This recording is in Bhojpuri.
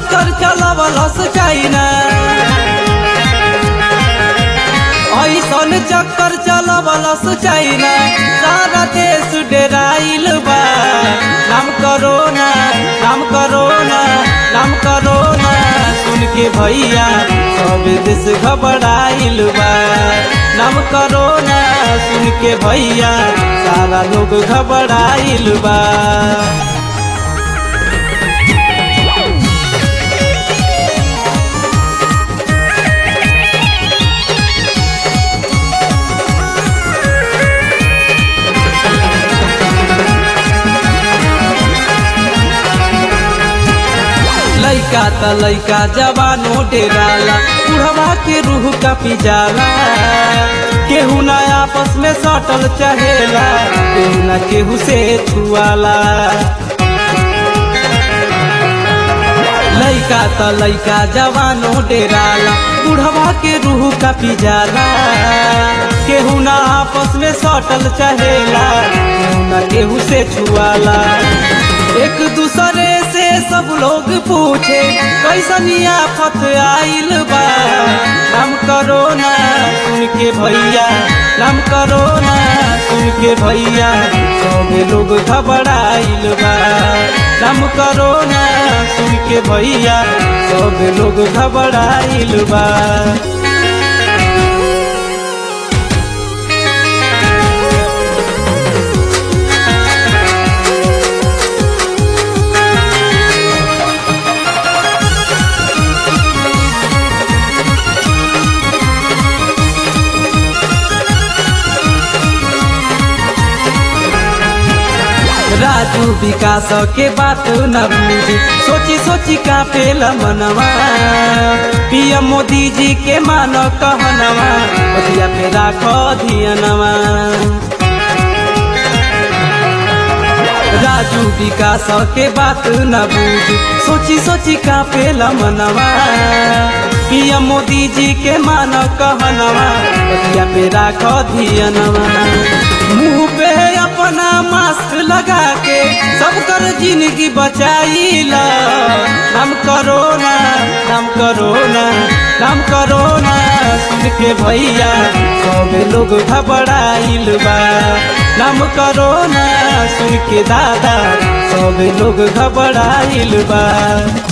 चक्कर चलावलस चाइना, ऐसन चक्कर चलावलस चाइना, सारा देश डेराइल बा। नाम करोना, नाम करोना, नाम करोना सुन के भैया सब देश घबराइल बा। नाम करोना सुन के भैया सारा लोग घबराइल बा। लइका त लइका जवानो डेराला, बुढ़वा के रूह कापी जाला। केहू ना आपस में सटल चाहेला, केहू ना केहू से छुआला। लइका त लइका जवानो डेराला, बुढ़वा के रूह कापी जाला। केहू ना आपस में सटल चाहेला, केहू ना केहू से छुआला। एक दूसरे से सब लोग पूछे कैसनी आफत आइल बा। नाम करोना सुन के भैया, नाम करोना सुन के भैया सब लोग घबराइल बा। नाम करोना सुन के भैया सब लोग घबराइल बा। राजू विकास के बात न बुझी, सोची सोची कापेला मनवा। पीएम मोदी जी के मानो कहनवा, बतिया पे राखो धियनवा। राजू विकास के बात न बुझी, सोची सोची कापेला मनवा। पीएम मोदी जी के मानो कहनवा, बतिया पे राखो धियनवा। मुँह पे अपना मास्क लगा के सब कर जिंदगी बचाइला। नाम करोना, नाम करोना, नाम करोना सुन के भैया सब लोग घबराइल बा। नाम करोना सुन के दादा सब लोग घबराइल बा।